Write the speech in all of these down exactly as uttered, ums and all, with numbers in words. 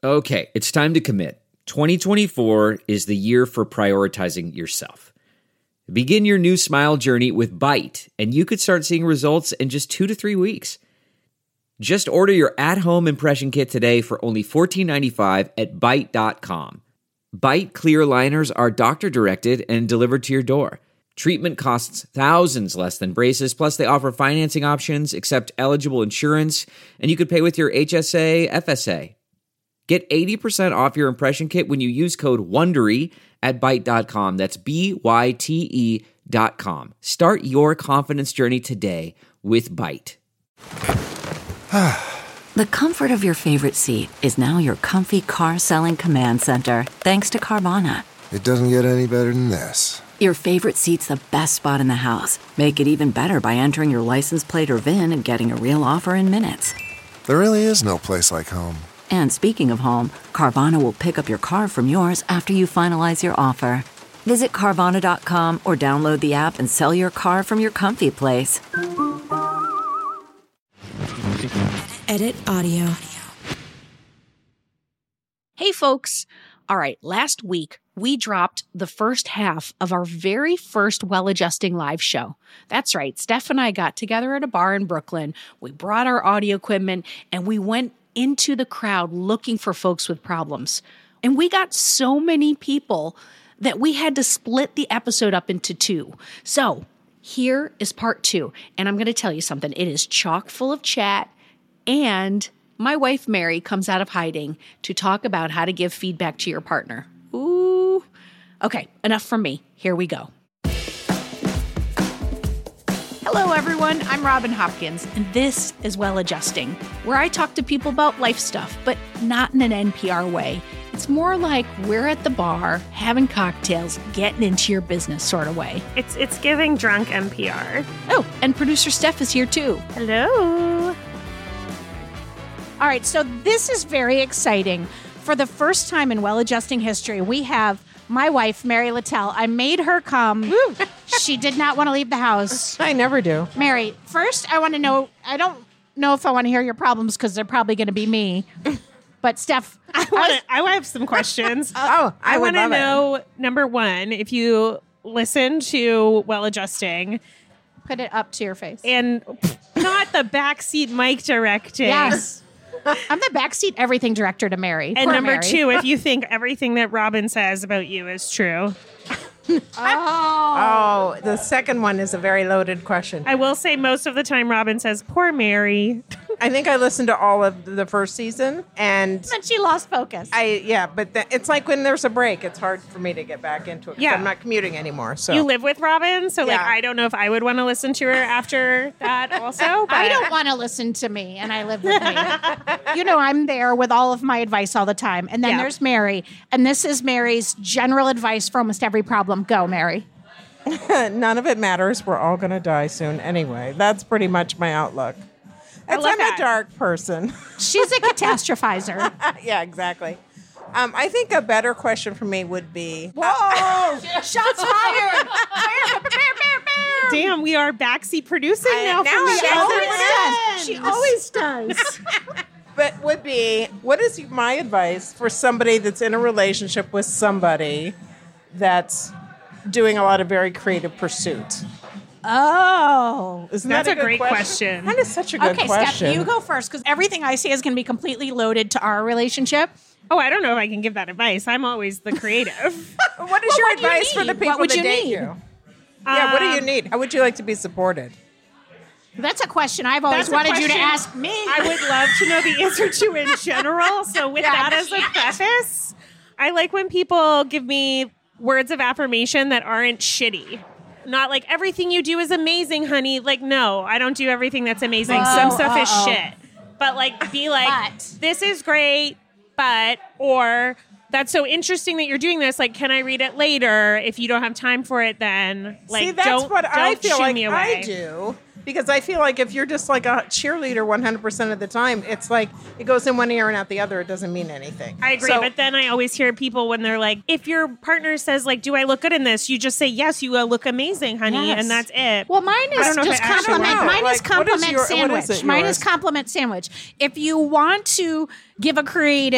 Okay, it's time to commit. twenty twenty-four is the year for prioritizing yourself. Begin your new smile journey with Byte, and you could start seeing results in just two to three weeks. Just order your at-home impression kit today for only fourteen ninety-five at byte dot com. Byte clear aligners are doctor-directed and delivered to your door. Treatment costs thousands less than braces, plus they offer financing options, accept eligible insurance, and you could pay with your H S A, F S A. Get eighty percent off your impression kit when you use code WONDERY at byte dot com. That's B Y T E dot com. Start your confidence journey today with Byte. The comfort of your favorite seat is now your comfy car-selling command center, thanks to Carvana. It doesn't get any better than this. Your favorite seat's the best spot in the house. Make it even better by entering your license plate or V I N and getting a real offer in minutes. There really is no place like home. And speaking of home, Carvana will pick up your car from yours after you finalize your offer. Visit Carvana dot com or download the app and sell your car from your comfy place. Edit audio. Hey, folks. All right, last week, we dropped the first half of our very first Well Adjusting live show. That's right. Steph and I got together at a bar in Brooklyn. We brought our audio equipment, and we went into the crowd looking for folks with problems. And we got so many people that we had to split the episode up into two. So here is part two. And I'm going to tell you something. It is chock full of chat. And my wife, Mary, comes out of hiding to talk about how to give feedback to your partner. Ooh. Okay, enough from me. Here we go. Hello, everyone. I'm Robin Hopkins, and this is Well Adjusting, where I talk to people about life stuff, but not in an N P R way. It's more like we're at the bar, having cocktails, getting into your business sort of way. It's it's giving drunk N P R. Oh, and producer Steph is here too. Hello. All right, so this is very exciting. For the first time in Well Adjusting history, we have my wife, Mary Littell. I made her come. Woo. She did not want to leave the house. I never do. Mary, first I want to know, I don't know if I want to hear your problems because they're probably going to be me. But Steph, I want I have some questions. oh, I, I want to love know, it. number one, if you listen to Well Adjusting. Put it up to your face. And not the backseat mic directing. Yes. I'm the backseat everything director to Mary. And Poor number Mary. two, if you think everything that Robin says about you is true. Oh. Oh, the second one is a very loaded question. I will say most of the time Robin says, poor Mary. I think I listened to all of the first season, and Then she lost focus. I yeah, but th- it's like when there's a break, it's hard for me to get back into it. 'Cause Yeah. I'm not commuting anymore. So You live with Robin, so like Yeah. I don't know if I would want to listen to her after that also. But I don't want to listen to me, and I live with me. You know, I'm there with all of my advice all the time. And then Yeah. there's Mary, and this is Mary's general advice for almost every problem. Go, Mary. none of it matters. We're all going to die soon anyway. That's pretty much my outlook. It's, love I'm that. a dark person. She's a catastrophizer. Yeah, exactly. Um, I think a better question for me would be, Whoa! Shots fired! Damn, we are backseat producing I- now, now from I the always other does. end. She always does. but would be, what is my advice for somebody that's in a relationship with somebody that's doing a lot of very creative pursuits? Oh. Isn't That's that a good great question? question. That is such a good Okay, question. Steph, you go first, because everything I say is going to be completely loaded to our relationship. Oh, I don't know if I can give that advice. I'm always the creative. What is Well, your what do you advice for the need? people What would that you date need? you? Yeah, what do you Um, need? How would you like to be supported? That's a question I've always That's a wanted you to question ask me. I would love to know the answer to in general. So with Yeah. that as a preface, I like when people give me words of affirmation that aren't shitty. Not like everything you do is amazing, honey. Like, no, I don't do everything that's amazing. Uh-oh, Some stuff uh-oh. is shit. But like, be like, But. this is great, but, or that's so interesting that you're doing this. Like, can I read it later? If you don't have time for it, then like, See, that's don't, what don't I feel shoo like me away. I do. Because I feel like if you're just like a cheerleader one hundred percent of the time, it's like it goes in one ear and out the other. It doesn't mean anything. I agree, So- but then I always hear people when they're like, if your partner says like, do I look good in this? You just say, yes, you uh, look amazing, honey. Yes. And that's it. Well, mine I is don't know if just I actually compliment. want Mine that. is Like, what is compliment your- what sandwich. is it, Mine yours? is compliment sandwich. If you want to give a creative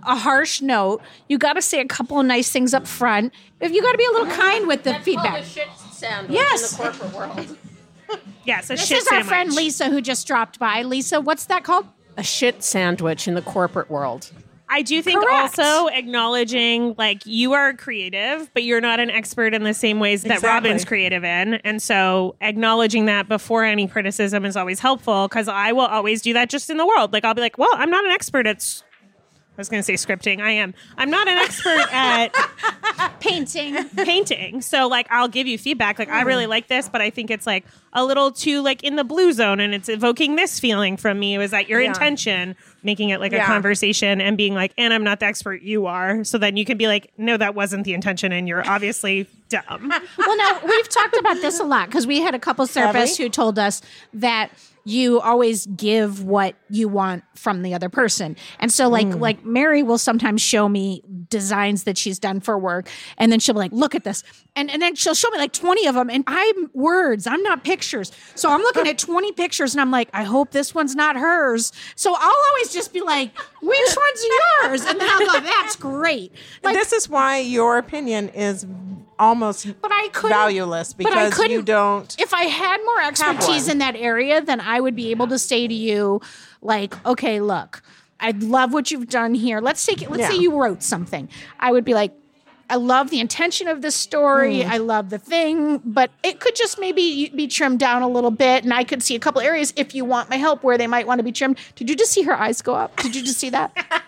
a harsh note. You got to say a couple of nice things up front. If you got to be a little kind with the That's feedback. called a shit sandwich Yes. in the corporate world. Yes, a This shit is our sandwich. friend Lisa who just dropped by. Lisa, what's that called? A shit sandwich in the corporate world. I do think Correct. also acknowledging like you are creative, but you're not an expert in the same ways that Exactly. Robin's creative in. And so acknowledging that before any criticism is always helpful because I will always do that just in the world. Like I'll be like, well, I'm not an expert at, s- I was going to say scripting. I am. I'm not an expert at Painting. painting. So like I'll give you feedback. Like I really like this, but I think it's like a little too like in the blue zone and it's evoking this feeling from me. Was that your Yeah. intention? Making it like a Yeah. conversation and being like, and I'm not the expert, you are. So then you can be like, no, that wasn't the intention and you're obviously dumb. Well, now we've talked about this a lot because we had a couple therapists we? who told us that you always give what you want from the other person. And so like Mm. like Mary will sometimes show me designs that she's done for work and then she'll be like, look at this. And and then she'll show me like twenty of them and I'm words, I'm not pictures. So I'm looking at twenty pictures and I'm like, I hope this one's not hers. So I'll always just be like, which one's yours? And then I'll go, that's great. Like, This is why your opinion is almost but I couldn't valueless but I because couldn't- you don't. If I had more expertise one. in that area, then I would be able to say to you, like, okay, look, I love what you've done here. Let's take it. Let's say Yeah. you wrote something. I would be like, I love the intention of this story. Mm. I love the thing, but it could just maybe be trimmed down a little bit. And I could see a couple areas if you want my help where they might want to be trimmed. Did you just see her eyes go up? Did you just see that?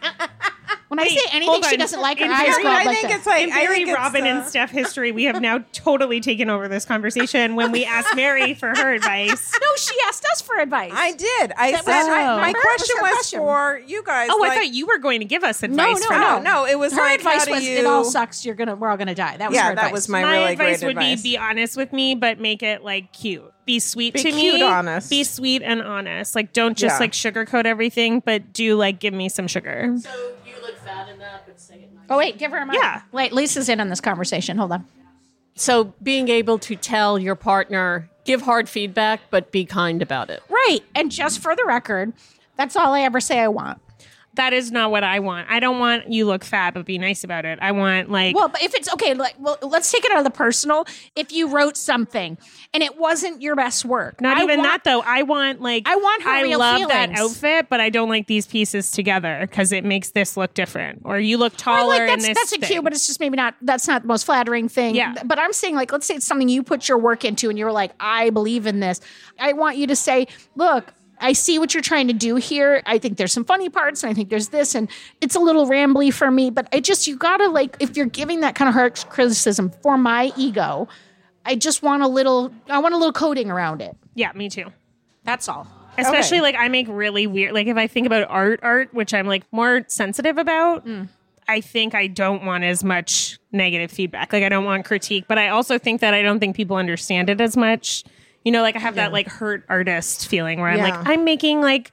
When I say anything hold she on. doesn't like, her In eyes very- go up I like think this. it's like In I very think it's, Robin uh, and Steph history, we have now totally taken over this conversation when we asked Mary for her advice. No, she asked us for advice. I did. I That said was- I, my Remember? It was question her was question. for you guys. Oh, like, I thought you were going to give us no, advice. no, for no, that. no, no, it was her like, advice how do was, you- it all sucks. You're gonna, we're all gonna die. That was Yeah, her that advice. was my, My really advice great would advice. be be honest with me, but make it like cute. Be sweet Be to cute, me. honest. Be sweet and honest. Like don't just Yeah. like sugarcoat everything, but do like give me some sugar. So you look fat in that, but say it nice. Oh wait, give her a mic. Yeah. Wait, Lisa's in on this conversation. Hold on. So being able to tell your partner, give hard feedback, but be kind about it. Right, and just for the record, that's all I ever say I want. That is not what I want. I don't want you look fat, but be nice about it. I want like Well, but if it's okay, like, well, let's take it out of the personal. If you wrote something and it wasn't your best work, not I even want- that though. I want like I want her I real love that feelings. outfit, but I don't like these pieces together because it makes this look different. Or you look Or taller like in that's this. that's a thing. cute, but it's just maybe not. That's not the most flattering thing. Yeah. But I'm saying, like, let's say it's something you put your work into, and you're like, I believe in this. I want you to say, look, I see what you're trying to do here. I think there's some funny parts, and I think there's this, and it's a little rambly for me. But I just, you gotta like, if you're giving that kind of harsh criticism for my ego, I just want a little, I want a little coating around it. Yeah, me too. That's all. Especially Okay. like I make really weird. Like if I think about art, art, which I'm like more sensitive about. Mm. I think I don't want as much negative feedback. Like I don't want critique, but I also think that I don't think people understand it as much. You know, like I have that like hurt artist feeling where I'm Yeah. like, I'm making like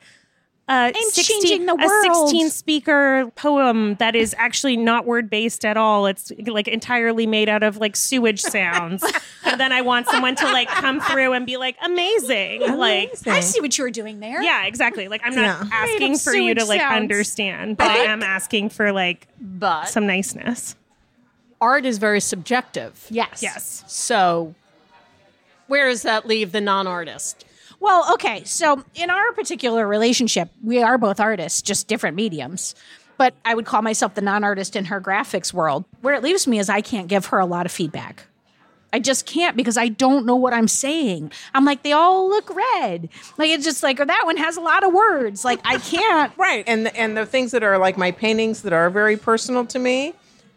a changing sixteen, the a world. sixteen speaker poem that is actually not word based at all. It's like entirely made out of like sewage sounds. And then I want someone to like come through and be like, amazing. Like, I see what you were doing there. yeah, exactly. Like I'm not Yeah. asking Made of for you to sewage like sounds. understand, but I am asking for like But some niceness. art is very subjective. Yes. Yes. So where does that leave the non-artist? Well, okay. So in our particular relationship, we are both artists, just different mediums. But I would call myself the non-artist in her graphics world. Where it leaves me is I can't give her a lot of feedback. I just can't because I don't know what I'm saying. I'm like, they all look red. Like, it's just like, or that one has a lot of words. Like, I can't. Right, and the, and the things that are like my paintings that are very personal to me,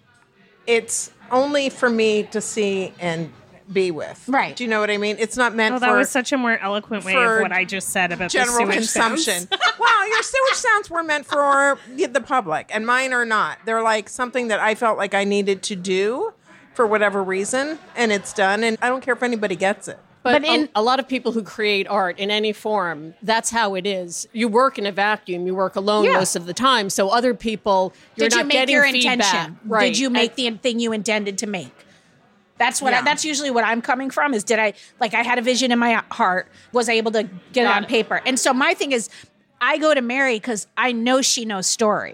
it's only for me to see and be with. Right. Do you know what I mean? It's not meant Oh, that for was such a more eloquent way for of what I just said about general the sewage sounds. consumption. Well, your sewage sounds were meant for the public, and mine are not. They're like something that I felt like I needed to do for whatever reason, and it's done. And I don't care if anybody gets it. But, But in- a, a lot of people who create art in any form, that's how it is. You work in a vacuum. You work alone Yeah. most of the time. So other people, you're Did you not make getting your feedback. intention? Right. Did you make And- the thing you intended to make? That's what. I, Yeah. that's usually what I'm coming from. Is did I like I had a vision in my heart? Was I able to get it Got on it. paper? And so my thing is, I go to Mary because I know she knows story,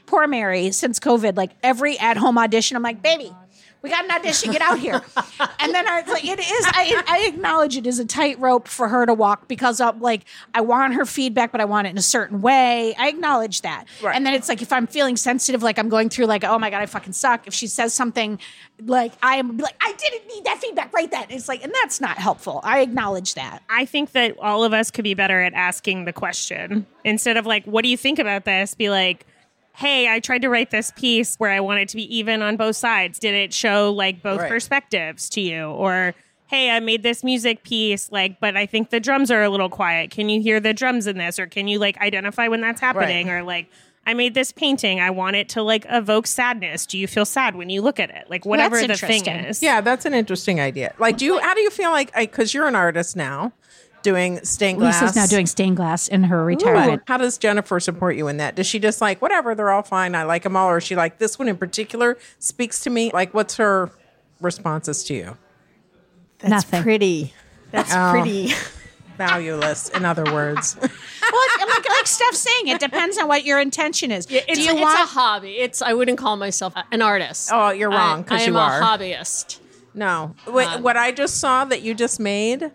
poor Mary, since COVID, like every at-home audition, I'm like, baby, we got an audition, get out here. And then I was like, it is, I, I acknowledge it is a tightrope for her to walk because I'm like, I want her feedback, but I want it in a certain way. I acknowledge that. Right. And then it's like, if I'm feeling sensitive, like I'm going through like, oh my God, I fucking suck. If she says something like, I am like, I didn't need that feedback, right? That it's like, and that's not helpful. I acknowledge that. I think that all of us could be better at asking the question instead of like, what do you think about this? Be like, hey, I tried to write this piece where I want it to be even on both sides. Did it show like both Right. perspectives to you? Or, hey, I made this music piece, like, but I think the drums are a little quiet. Can you hear the drums in this? Or can you like identify when that's happening? Right. Or like, I made this painting. I want it to like evoke sadness. Do you feel sad when you look at it? Like whatever That's the thing interesting. is. Yeah, that's an interesting idea. Like, do you? How do you feel like? Because you're an artist now, doing stained glass. Lisa's now doing stained glass in her Ooh. retirement. How does Jennifer support you in that? Does she just like whatever? They're all fine. I like them all, or is she like this one in particular speaks to me? Like, what's her responses to you? That's Nothing. pretty. That's Oh. pretty. Valueless, in other words. Well, like, like Steph's saying, it depends on what your intention is. Yeah, it's, Do you it's want a hobby. It's I wouldn't call myself a- an artist. Oh, you're wrong, I- 'cause I you am are. a hobbyist. No, Wait, Um, what I just saw that you just made.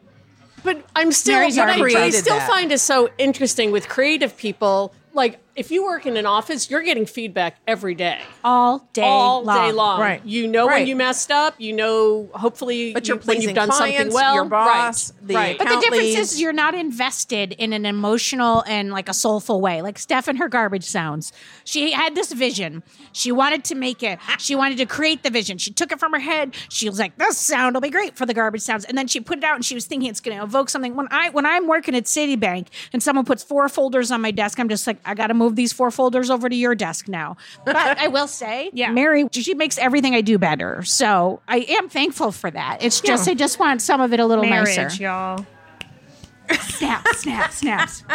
But I'm still, Mary's what I, already I created still that. find is so interesting with creative people. Like, if you work in an office, you're getting feedback every day. all day all long. day long. Right. You know Right. when you messed up. You know, hopefully, But you, you're when pleasing you've done clients, something well. your boss, right. the right. But the account difference leads. is you're not invested in an emotional and like a soulful way. Like Steph and her garbage sounds. She had this vision. She wanted to make it. She wanted to create the vision. She took it from her head. She was like, this sound will be great for the garbage sounds. And then she put it out and she was thinking it's going to evoke something. When, I, when I'm working at Citibank and someone puts four folders on my desk, I'm just like, I got to move these four folders over to your desk now. But I will say, Yeah. Mary, she makes everything I do better. So I am thankful for that. It's just, I just want some of it a little Marriage, nicer. y'all. Snap, snap, snaps.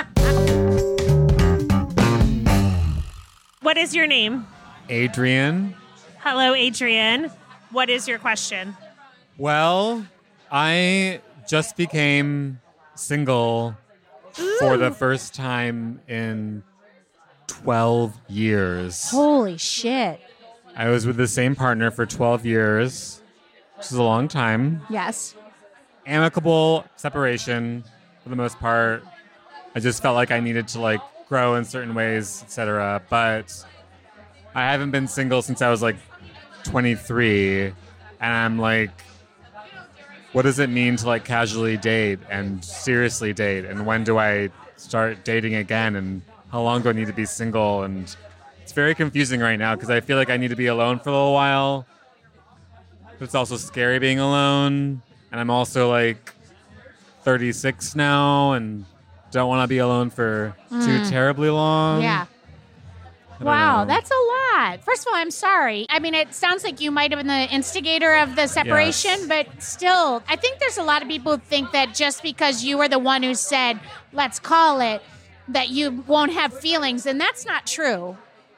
What is your name? Adrian. Hello, Adrian. What is your question? Well, I just became single for the first time in twelve years. Holy shit. I was with the same partner for twelve years, which is a long time. Yes. Amicable separation for the most part. I just felt like I needed to like grow in certain ways, et cetera. But I haven't been single since I was like twenty-three, and I'm like, what does it mean to like casually date and seriously date, and when do I start dating again, and how long do I need to be single? And it's very confusing right now because I feel like I need to be alone for a little while, but it's also scary being alone, and I'm also like thirty-six now and don't want to be alone for too terribly long. Yeah. I don't Wow, know. that's a lot. First of all, I'm sorry. I mean, it sounds like you might have been the instigator of the separation, Yes. but still, I think there's a lot of people who think that just because you were the one who said, let's call it, that you won't have feelings, and that's not true.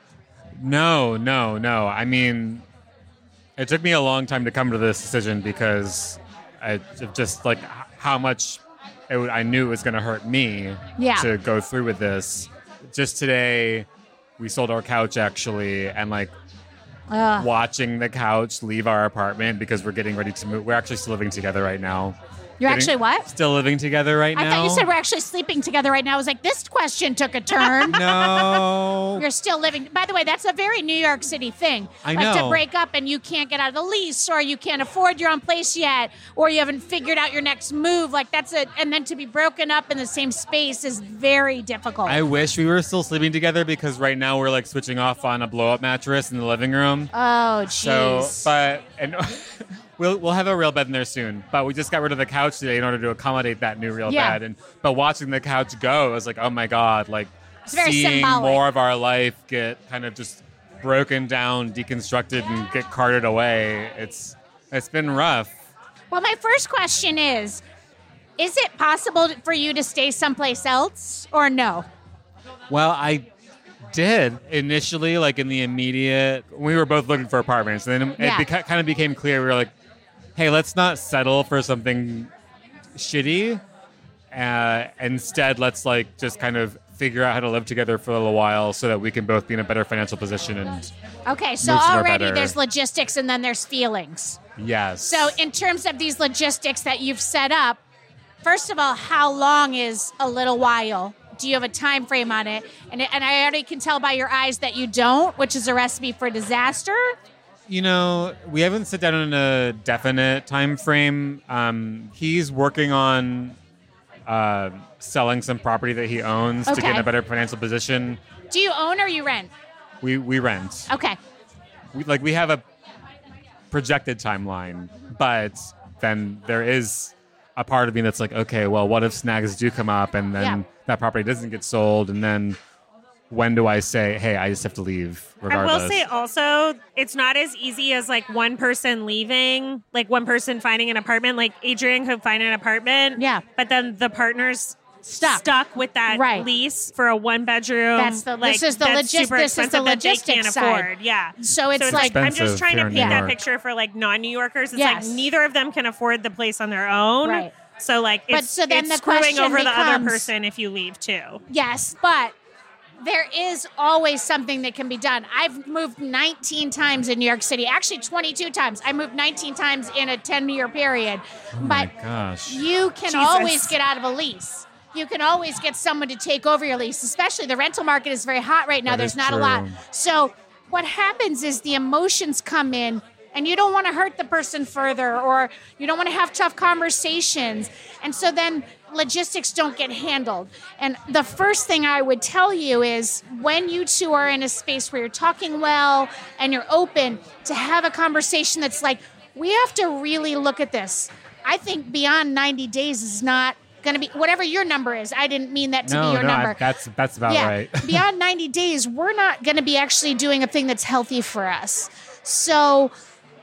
No, no, no. I mean, it took me a long time to come to this decision because I of just like h- how much it, would- I knew it was going to hurt me Yeah. to go through with this. Just today, we sold our couch actually, and like Ugh. watching the couch leave our apartment because we're getting ready to move. We're actually still living together right now. You're Getting- actually what? Still living together right I now. thought you said we're actually sleeping together right now. I was like, this question took a turn. No. You're still living. By the way, that's a very New York City thing. I like to know. break up and you can't get out of the lease, or you can't afford your own place yet, or you haven't figured out your next move. Like that's a, and then to be broken up in the same space is very difficult. I wish we were still sleeping together because right now we're like switching off on a blow up mattress in the living room. oh, So, jeez. but and we'll we'll have a real bed in there soon. But we just got rid of the couch today in order to accommodate that new real Yeah. bed. And but watching the couch go, I was like, oh my god, like It's very seeing symbolic. more of our life get kind of just broken down, deconstructed, and get carted away. It's it's been rough. well, my first question is: is it possible for you to stay someplace else, or no? Well, I did initially, like in the immediate. We were both looking for apartments, and then Yeah. it beca- kind of became clear. We were like, "Hey, let's not settle for something shitty. Uh, instead, let's like just kind of figure out how to live together for a little while so that we can both be in a better financial position. And Okay, so move somewhere already better. there's logistics and then there's feelings. yes. So in terms of these logistics that you've set up, first of all, how long is a little while? Do you have a time frame on it? And, and I already can tell by your eyes that you don't, which is a recipe for disaster. You know, we haven't sit down in a definite time frame. Um, he's working on uh, selling some property that he owns to get in Okay. a better financial position. Do you own or you rent? We we rent. Okay. We, like we have a projected timeline, but then there is a part of me that's like, okay, well, what if snags do come up and then Yeah. that property doesn't get sold, and then when do I say, hey, I just have to leave regardless? I will say also, it's not as easy as like one person leaving, like one person finding an apartment. Like Adrian could find an apartment, Yeah. but then the partner's Stuck. stuck with that Right. lease for a one bedroom. That's the- like, this is the that's logis- super this is the expensive that they logistics can't side. afford. Yeah, So it's it's like- I'm just Expensive trying to here in paint New that York. picture for like non-New Yorkers. It's Yes. like neither of them can afford the place on their own. Right. So like, But it's, so then it's the screwing question over the other becomes- person if you leave too. Yes, but there is always something that can be done. I've moved nineteen times in New York City, actually twenty-two times. I moved nineteen times in a ten-year period. Oh my but gosh. you can Jesus. always get out of a lease. You can always get someone to take over your lease, especially the rental market is very hot right now. That There's is not a true. lot. So what happens is the emotions come in and you don't want to hurt the person further or you don't want to have tough conversations. And so then logistics don't get handled. And the first thing I would tell you is when you two are in a space where you're talking well and you're open to have a conversation that's like, we have to really look at this. I think beyond ninety days is not going to be whatever your number is. I didn't mean that to no, be your no, number. I, that's that's about yeah, right. beyond ninety days, we're not going to be actually doing a thing that's healthy for us. So,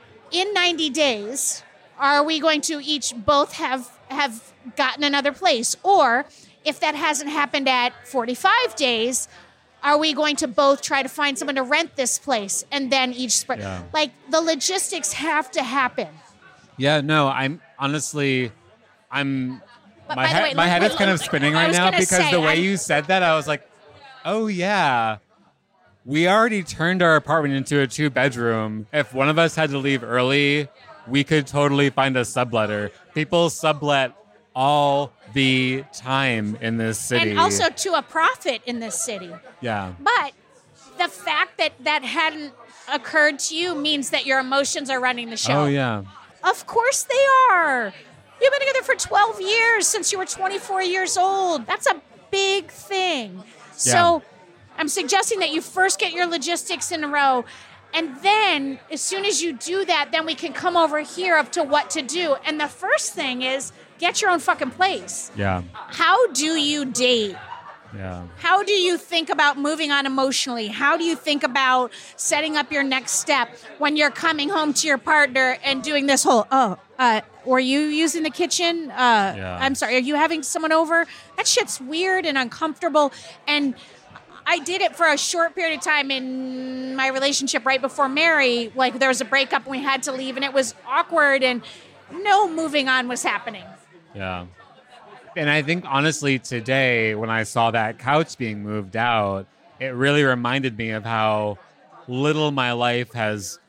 in ninety days, are we going to each both have have gotten another place, or if that hasn't happened at forty-five days, are we going to both try to find someone to rent this place and then each spread? Yeah. Like the logistics have to happen. Yeah, no, I'm honestly, I'm. But my by the head, way, my look- head is look- kind of look- spinning I right was now gonna because say, the way I'm- you said that, I was like, oh yeah, we already turned our apartment into a two bedroom. If one of us had to leave early, we could totally find a subletter. People sublet all the time in this city. And also to a profit in this city. yeah. But the fact that that hadn't occurred to you means that your emotions are running the show. Oh yeah. Of course they are. You've been together for twelve years since you were twenty-four years old. That's a big thing. So I'm suggesting that you first get your logistics in a row. And then as soon as you do that, then we can come over here up to what to do. And the first thing is get your own fucking place. Yeah. How do you date? Yeah. How do you think about moving on emotionally? How do you think about setting up your next step when you're coming home to your partner and doing this whole, oh, uh, were you using the kitchen? Uh, Yeah. I'm sorry, are you having someone over? That shit's weird and uncomfortable. And I did it for a short period of time in my relationship right before Mary. Like there was a breakup and we had to leave and it was awkward and no moving on was happening. Yeah. And I think honestly today when I saw that couch being moved out, it really reminded me of how little my life has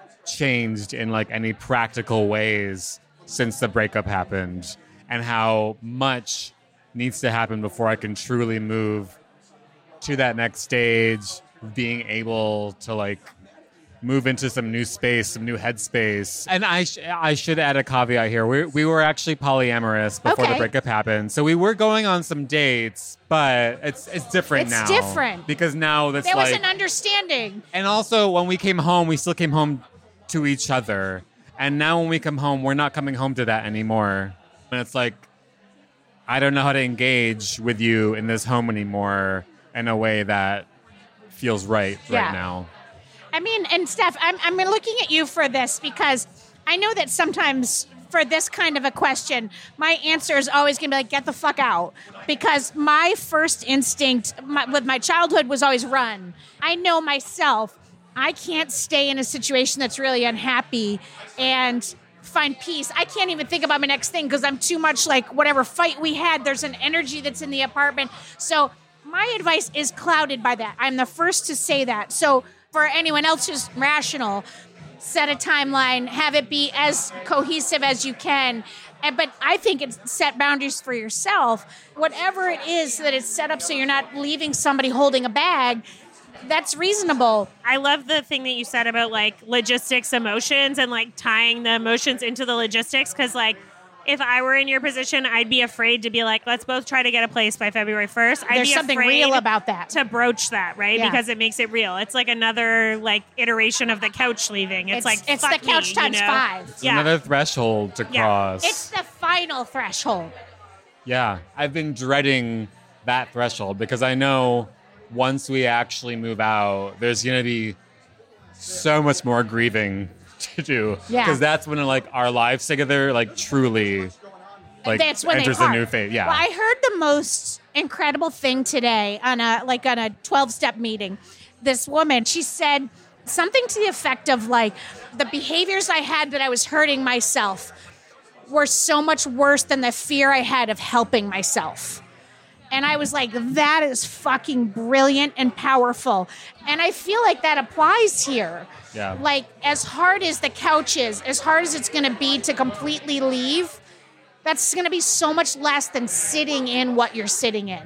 changed in like any practical ways since the breakup happened and how much needs to happen before I can truly move to that next stage, being able to like move into some new space, some new headspace. And I sh- I should add a caveat here. We we were actually polyamorous before Okay. the breakup happened. So we were going on some dates, but it's it's different It's now. different. Because now that's There was like an understanding. and also when we came home, we still came home to each other. And now when we come home, we're not coming home to that anymore. And it's like I don't know how to engage with you in this home anymore in a way that feels right Yeah. right now. I mean, and Steph, I'm, I'm looking at you for this because I know that sometimes for this kind of a question, my answer is always going to be like, get the fuck out. Because my first instinct my, with my childhood was always run. I know myself, I can't stay in a situation that's really unhappy and find peace. I can't even think about my next thing because I'm too much like whatever fight we had, there's an energy that's in the apartment. So my advice is clouded by that. I'm the first to say that. So for anyone else who's rational, set a timeline, have it be as cohesive as you can. And, but I think it's set boundaries for yourself. Whatever it is that it's set up so you're not leaving somebody holding a bag, that's reasonable. I love the thing that you said about like logistics, emotions, and like tying the emotions into the logistics. Because like, if I were in your position, I'd be afraid to be like, let's both try to get a place by February first. I'd There's be something afraid real about that. To broach that, right? Yeah. Because it makes it real. It's like another like iteration of the couch leaving. It's, It's, like it's fuck the couch me, times you know? five. It's Yeah. another threshold to Yeah. cross. It's the final threshold. Yeah, I've been dreading that threshold because I know once we actually move out, there's going to be so much more grieving to do. Yeah. Because that's when like our lives together, like truly, like That's when enters they a part. new phase. Yeah. Well, I heard the most incredible thing today on a like on a twelve-step meeting. This woman, she said something to the effect of like, the behaviors I had that I was hurting myself were so much worse than the fear I had of helping myself. And I was like, that is fucking brilliant and powerful. And I feel like that applies here. Yeah. Like, as hard as the couch is, as hard as it's going to be to completely leave, that's going to be so much less than sitting in what you're sitting in.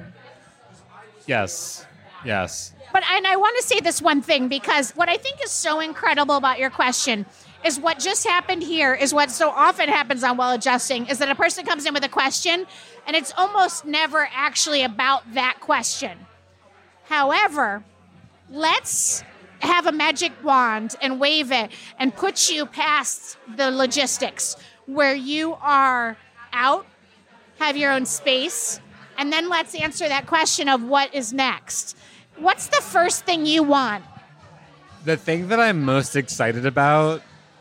Yes. Yes. But, and I want to say this one thing, because what I think is so incredible about your question is what just happened here is what so often happens on Well Adjusting, is that a person comes in with a question and it's almost never actually about that question. However, let's have a magic wand and wave it and put you past the logistics where you are out, have your own space, and then let's answer that question of what is next. What's the first thing you want? The thing that I'm most excited about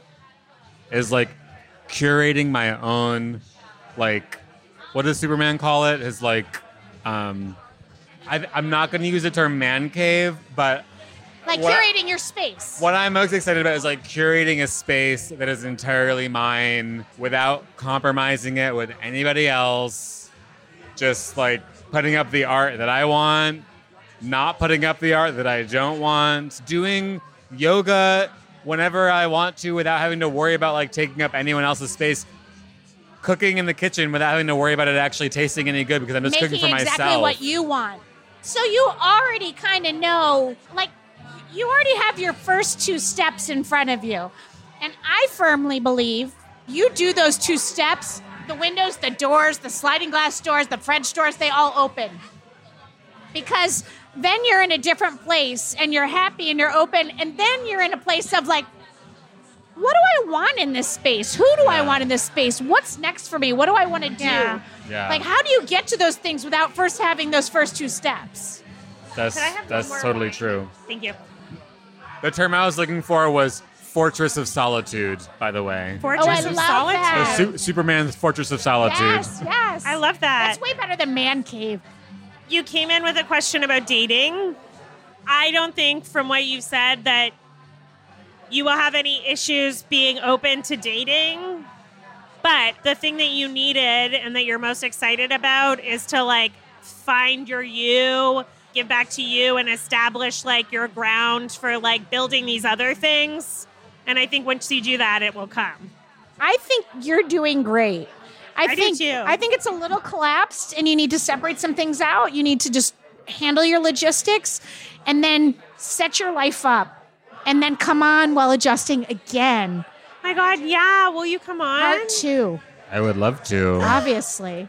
is like curating my own, like, what does Superman call it? His like, um, I, I'm not going to use the term man cave, but Like what, curating your space. what I'm most excited about is like curating a space that is entirely mine without compromising it with anybody else. Just like putting up the art that I want, not putting up the art that I don't want, doing yoga whenever I want to without having to worry about like taking up anyone else's space, cooking in the kitchen without having to worry about it actually tasting any good because I'm just Making cooking for exactly myself. what you want. So you already kind of know, like, you already have your first two steps in front of you. And I firmly believe you do those two steps, the windows, the doors, the sliding glass doors, the French doors, they all open. Because then you're in a different place and you're happy and you're open. And then you're in a place of like, what do I want in this space? Who do I want in this space? What's next for me? What do I want to do? Yeah. Yeah. Like, how do you get to those things without first having those first two steps? That's Could I have that's one more totally wine? true. Thank you. The term I was looking for was Fortress of Solitude, by the way. Fortress Oh, I of love Solitude. that. Uh, Su- Superman's Fortress of Solitude. Yes, yes. I love that. That's way better than man cave. You came in with a question about dating. I don't think from what you've said that you will have any issues being open to dating. But the thing that you needed and that you're most excited about is to like find your you, give back to you, and establish like your ground for like building these other things. And I think once you do that, it will come. I think you're doing great. I, I do think too. I think it's a little collapsed and you need to separate some things out. You need to just handle your logistics and then set your life up and then come on Well Adjusting again. My God, yeah. Will you come on? Part two, I would love to. obviously.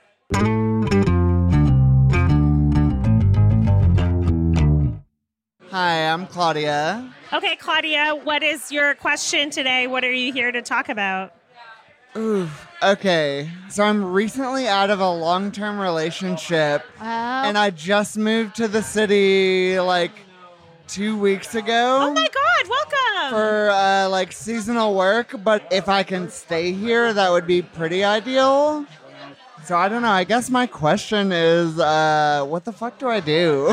Hi, I'm Claudia. Okay, Claudia, what is your question today? What are you here to talk about? Ooh, okay. So I'm recently out of a long-term relationship, Oh, and I just moved to the city like two weeks ago. Oh my God, welcome. For uh, like seasonal work, but if I can stay here, that would be pretty ideal. So I don't know. I guess my question is, uh, what the fuck do I do?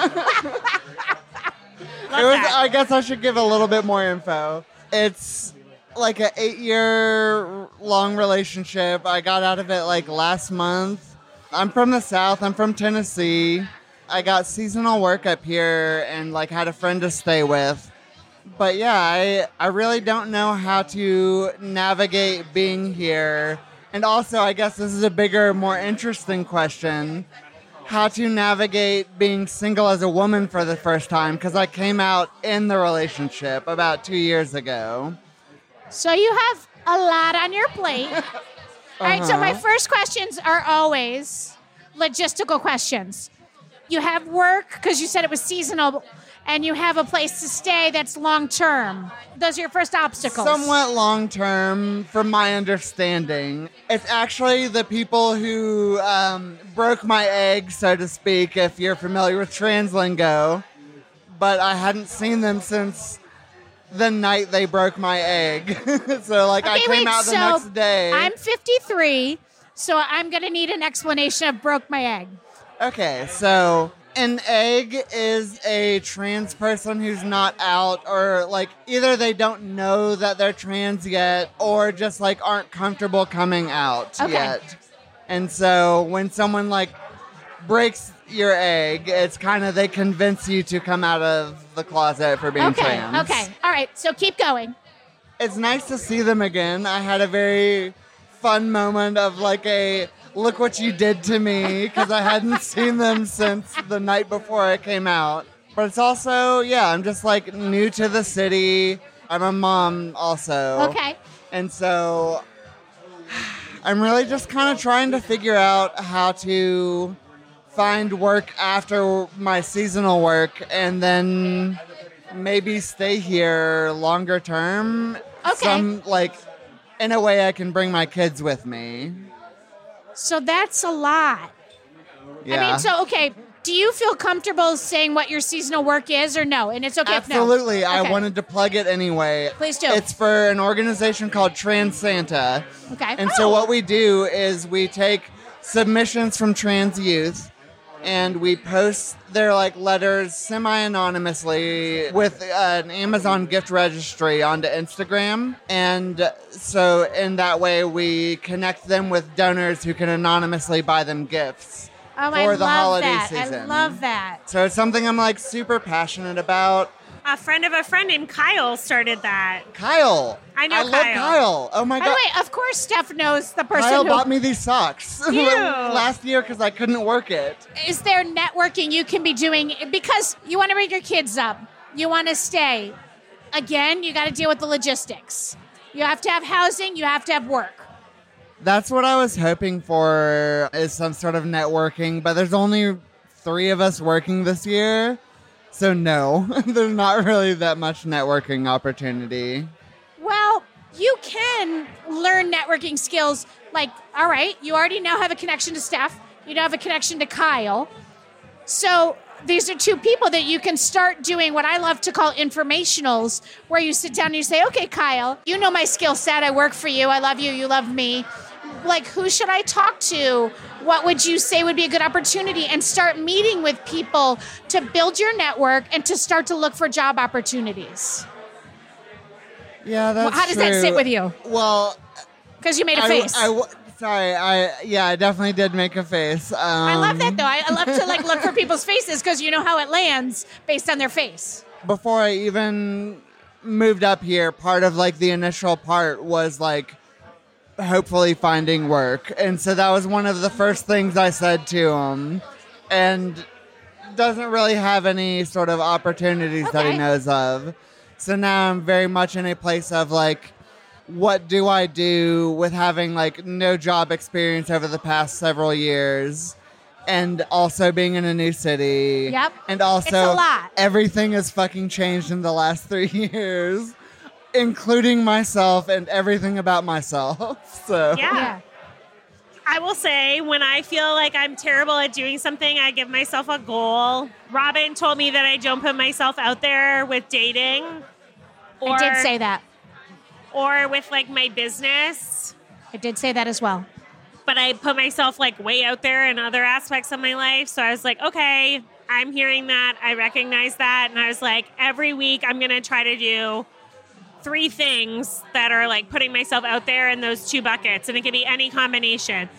Love It was, that. I guess I should give a little bit more info. It's like an eight-year long relationship. I got out of it like last month. I'm from the South. I'm from Tennessee. I got seasonal work up here and like had a friend to stay with. But yeah, I I really don't know how to navigate being here. And also, I guess this is a bigger, more interesting question. How to navigate being single as a woman for the first time, because I came out in the relationship about two years ago. So you have a lot on your plate. All right, so my Uh-huh. first questions are always logistical questions. You have work, because you said it was seasonal, and you have a place to stay that's long-term. Those are your first obstacles. Somewhat long term, from my understanding. It's actually the people who um, broke my egg, so to speak, if you're familiar with translingo. But I hadn't seen them since the night they broke my egg. So, like, I Okay, came wait, out the so next day. I'm fifty-three, so I'm going to need an explanation of broke my egg. Okay, so an egg is a trans person who's not out, or like either they don't know that they're trans yet, or just like aren't comfortable coming out Okay. yet. And so when someone like breaks your egg, it's kind of they convince you to come out of the closet for being Okay, trans. okay. All right, so keep going. It's nice to see them again. I had a very fun moment of like a look what you did to me, because I hadn't seen them since the night before I came out. But it's also, yeah, I'm just like new to the city. I'm a mom also. Okay. And so I'm really just kind of trying to figure out how to find work after my seasonal work and then maybe stay here longer term. Okay. Some, like, in a way I can bring my kids with me. So that's a lot. Yeah. I mean, so, okay, do you feel comfortable saying what your seasonal work is or no? And it's okay if no. Absolutely. I Okay. wanted to plug it anyway. Please do. It's for an organization called Trans Santa. Okay. And Oh. so what we do is we take submissions from trans youth and we post their like letters semi-anonymously with uh, an Amazon gift registry onto Instagram. And so in that way we connect them with donors who can anonymously buy them gifts Oh, for I the love holiday that. season. I love that. So it's something I'm like super passionate about. A friend of a friend named Kyle started that. Kyle. I know I love Kyle. Kyle. Oh my By god. the way, of course, Steph knows the person Kyle who. bought me these socks Cute. last year because I couldn't work it. Is there networking you can be doing? Because you want to bring your kids up, you want to stay. Again, you got to deal with the logistics. You have to have housing, you have to have work. That's what I was hoping for, is some sort of networking, but there's only three of us working this year. So no, there's not really that much networking opportunity. Well, you can learn networking skills. Like, all right, you already now have a connection to Steph. You now have a connection to Kyle. So these are two people that you can start doing what I love to call informationals, where you sit down and you say, okay, Kyle, you know my skill set. I work for you. I love you. You love me. Like, who should I talk to? What would you say would be a good opportunity? And start meeting with people to build your network and to start to look for job opportunities. Yeah, that's How does that true. sit with you? Well, Because you made a I- face. I w- sorry, I yeah, I definitely did make a face. Um, I love that though. I, I love to like look for people's faces because you know how it lands based on their face. Before I even moved up here, part of like the initial part was like hopefully finding work. And so that was one of the first things I said to him. And doesn't really have any sort of opportunities that Okay. he knows of. So now I'm very much in a place of like, what do I do with having like no job experience over the past several years? And also being in a new city. Yep. And also It's a lot. everything has fucking changed in the last three years, including myself and everything about myself. So Yeah. I will say, when I feel like I'm terrible at doing something, I give myself a goal. Robin told me that I don't put myself out there with dating. Or, I did say that. Or with like my business. I did say that as well. But I put myself like way out there in other aspects of my life. So I was like, okay, I'm hearing that. I recognize that. And I was like, every week I'm going to try to do three things that are like putting myself out there in those two buckets. And it can be any combination.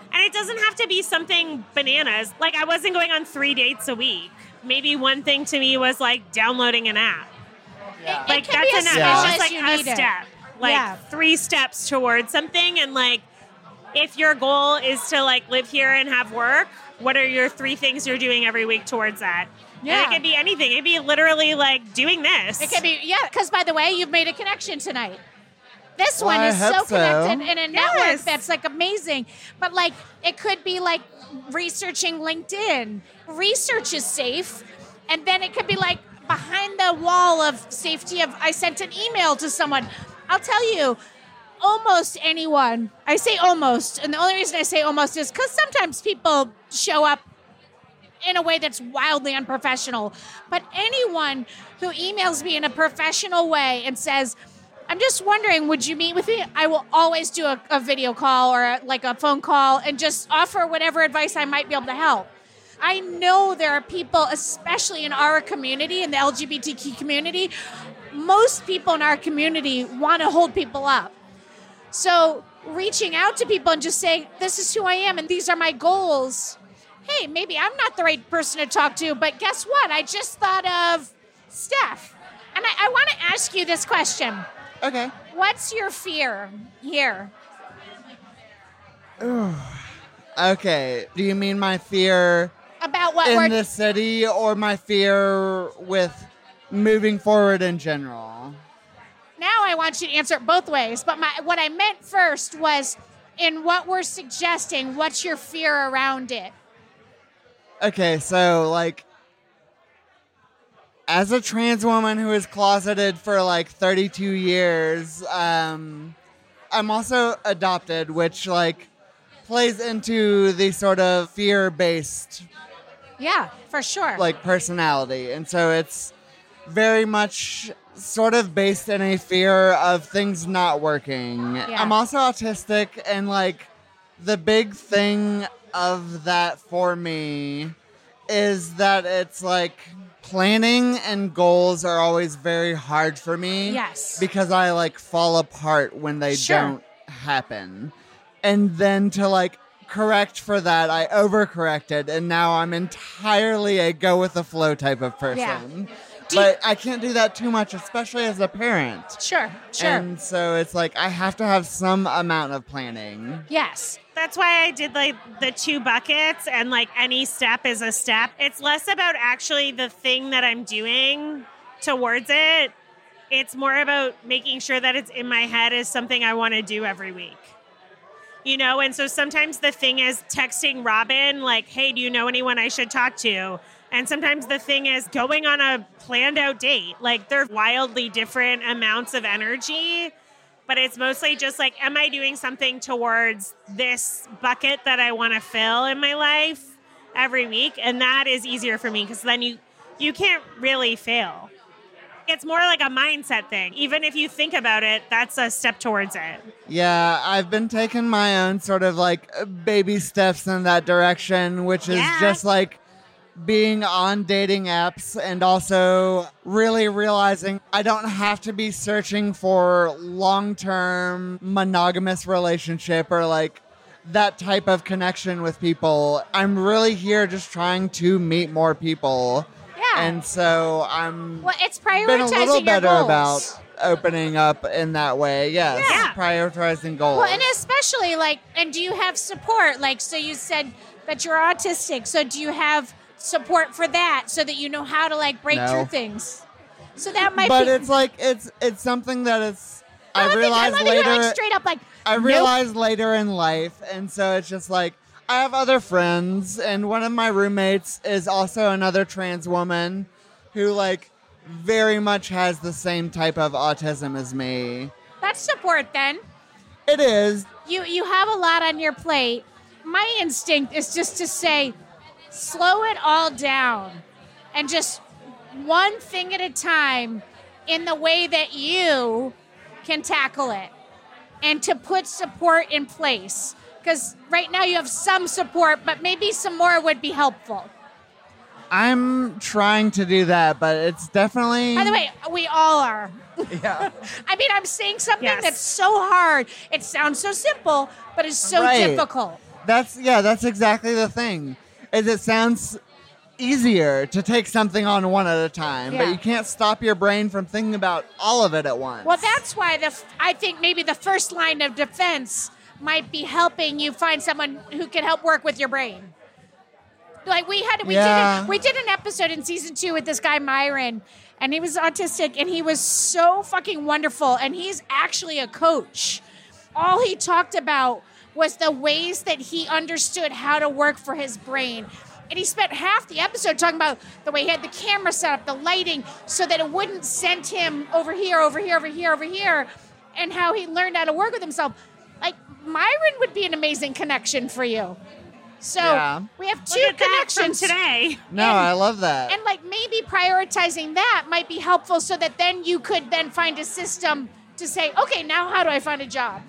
And it doesn't have to be something bananas. Like, I wasn't going on three dates a week. Maybe one thing to me was, like, downloading an app. Yeah. Like, it can that's be enough. as It's small just as like you a need it. step. Like, Yeah. three steps towards something. And, like, if your goal is to, like, live here and have work, what are your three things you're doing every week towards that? Yeah. And it could be anything. It could be literally, like, doing this. It can be, yeah, because by the way, you've made a connection tonight. This Well, one I is hope so so. connected in a network Yes. that's like amazing. But like, it could be like researching LinkedIn. Research is safe. And then it could be like behind the wall of safety of, I sent an email to someone. I'll tell you, almost anyone, I say almost, and the only reason I say almost is because sometimes people show up in a way that's wildly unprofessional. But anyone who emails me in a professional way and says, I'm just wondering, would you meet with me? I will always do a, a video call or a, like a phone call and just offer whatever advice I might be able to help. I know there are people, especially in our community, in the L G B T Q community, most people in our community want to hold people up. So reaching out to people and just saying, this is who I am and these are my goals. Hey, maybe I'm not the right person to talk to, but guess what? I just thought of Steph. And I, I want to ask you this question. Okay. What's your fear here? Okay. Do you mean my fear About what in we're... the city or my fear with moving forward in general? Now I want you to answer it both ways. But my what I meant first was in what we're suggesting, what's your fear around it? Okay, so like as a trans woman who is closeted for like thirty-two years, um, I'm also adopted, which like plays into the sort of fear-based Yeah, for sure. like personality. And so it's very much sort of based in a fear of things not working. Yeah. I'm also autistic, and like the big thing of that for me is that it's like planning and goals are always very hard for me. Yes. Because I like fall apart when they Sure. don't happen. And then to like correct for that, I overcorrected, and now I'm entirely a go with the flow type of person. Yeah. But I can't do that too much, especially as a parent. Sure, sure. And so it's like I have to have some amount of planning. Yes. That's why I did like the two buckets and like any step is a step. It's less about actually the thing that I'm doing towards it. It's more about making sure that it's in my head as something I want to do every week. You know, and so sometimes the thing is texting Robin, like, hey, do you know anyone I should talk to? And sometimes the thing is going on a planned out date. Like, they're wildly different amounts of energy, but it's mostly just like, am I doing something towards this bucket that I want to fill in my life every week? And that is easier for me because then you, you can't really fail. It's more like a mindset thing. Even if you think about it, that's a step towards it. Yeah, I've been taking my own sort of like baby steps in that direction, which is Yeah. just like being on dating apps and also really realizing I don't have to be searching for long-term monogamous relationship or like that type of connection with people. I'm really here just trying to meet more people. Yeah. And so I'm Well, it's been a prioritizing little your better goals. about opening up in that way. Yes. Yeah. Prioritizing goals. Well, and especially like, and do you have support? Like, so you said that you're autistic. So do you have support for that so that you know how to like break No. through things? So that might but be. it's like it's it's something that it's I I love it- realized I love that later you're like straight up like, I nope. realized later in life, and so it's just like I have other friends, and one of my roommates is also another trans woman who like very much has the same type of autism as me. That's support then. It is. You you have a lot on your plate. My instinct is just to say, slow it all down and just one thing at a time in the way that you can tackle it and to put support in place. Because right now you have some support, but maybe some more would be helpful. I'm trying to do that, but it's definitely By the way, we all are. yeah. I mean, I'm saying something Yes. that's so hard. It sounds so simple, but it's so Right. difficult. That's, yeah, that's exactly the thing. Is it sounds easier to take something on one at a time, Yeah. but you can't stop your brain from thinking about all of it at once. Well, that's why the f- I think maybe the first line of defense might be helping you find someone who can help work with your brain. Like we had, we Yeah. did, a, we did an episode in season two with this guy Myron, and he was autistic, and he was so fucking wonderful, and he's actually a coach. All he talked about was the ways that he understood how to work for his brain. And he spent half the episode talking about the way he had the camera set up, the lighting, so that it wouldn't send him over here, over here, over here, over here, and how he learned how to work with himself. Like, Myron would be an amazing connection for you. So Yeah. we have two Look at that from connections today. No, I love that. And like maybe prioritizing that might be helpful so that then you could then find a system to say, okay, now how do I find a job?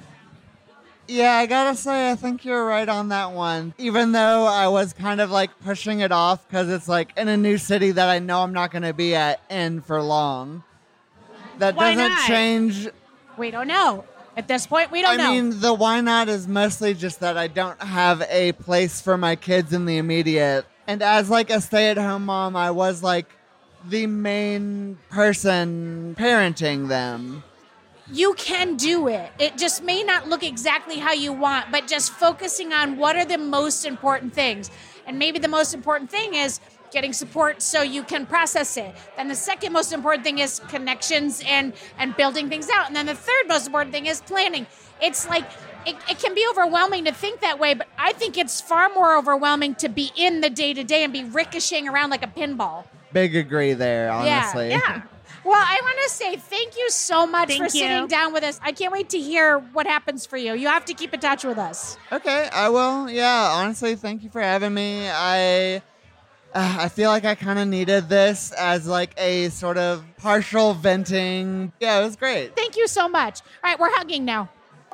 Yeah, I gotta say, I think you're right on that one. Even though I was kind of like pushing it off because it's like in a new city that I know I'm not gonna be at in for long. That Why doesn't not? change. We don't know. At this point, we don't I know. mean, the why not is mostly just that I don't have a place for my kids in the immediate. And as like a stay-at-home mom, I was like the main person parenting them. You can do it. It just may not look exactly how you want, but just focusing on what are the most important things. And maybe the most important thing is getting support so you can process it. Then the second most important thing is connections and, and building things out. And then the third most important thing is planning. It's like, it, it can be overwhelming to think that way, but I think it's far more overwhelming to be in the day-to-day and be ricocheting around like a pinball. Big agree there, honestly. Yeah, yeah. Well, I want to say thank you so much Thank for you. sitting down with us. I can't wait to hear what happens for you. You have to keep in touch with us. Okay, I will. Yeah, honestly, thank you for having me. I uh, I feel like I kind of needed this as like a sort of partial venting. Yeah, it was great. Thank you so much. All right, we're hugging now.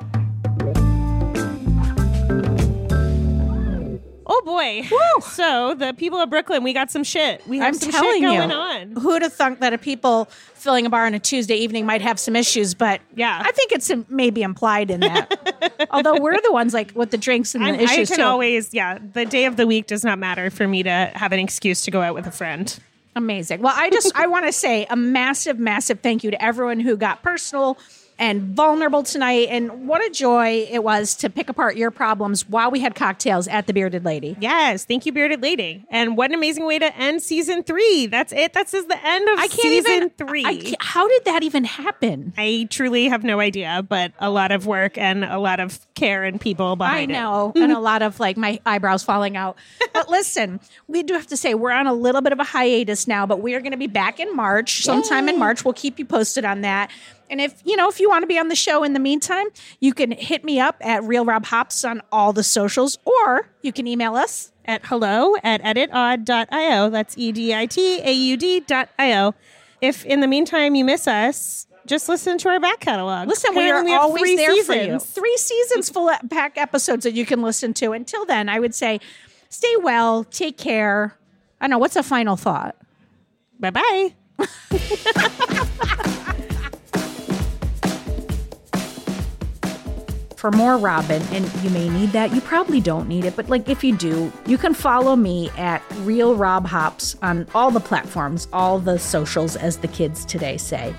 Oh boy. So the people of Brooklyn, we got some shit. We have I'm some telling shit going you. on. Who'd have thunk that a people filling a bar on a Tuesday evening might have some issues, but Yeah. I think it's maybe implied in that. Although we're the ones like with the drinks and the I'm- I issues can too. always, yeah, the day of the week does not matter for me to have an excuse to go out with a friend. Amazing. Well, I just I want to say a massive, massive thank you to everyone who got personal and vulnerable tonight. And what a joy it was to pick apart your problems while we had cocktails at the Bearded Lady. Yes, thank you, Bearded Lady. And what an amazing way to end season three. That's it. That's just the end of I can't season even, three. I can't- how did that even happen? I truly have no idea, but a lot of work and a lot of care and people I behind it. know, and a lot of like my eyebrows falling out. But listen, we do have to say we're on a little bit of a hiatus now, but we are going to be back in March. Sometime in March, we'll keep you posted on that. And if you know, if you want to be on the show in the meantime, you can hit me up at Real Rob Hops on all the socials, or you can email us At hello at editaud dot io. That's E D I T A U D dot I O. If in the meantime you miss us, just listen to our back catalog. Listen, we Apparently are have always three there seasons. for you. Three seasons full of pack episodes that you can listen to. Until then, I would say stay well, take care. I don't know, what's a final thought? Bye-bye. For more Robin, and you may need that, you probably don't need it, but like if you do, you can follow me at Real Rob Hops on all the platforms, all the socials, as the kids today say.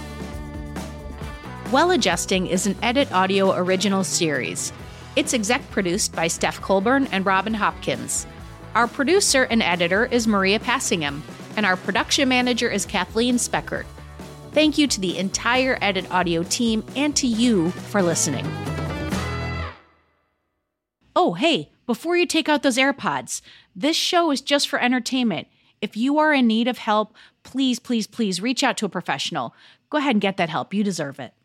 Well Adjusting is an Edit Audio original series. It's exec produced by Steph Colburn and Robin Hopkins. Our producer and editor is Maria Passingham, and our production manager is Kathleen Speckert. Thank you to the entire Edit Audio team and to you for listening. Oh, hey, before you take out those AirPods, this show is just for entertainment. If you are in need of help, please, please, please reach out to a professional. Go ahead and get that help. You deserve it.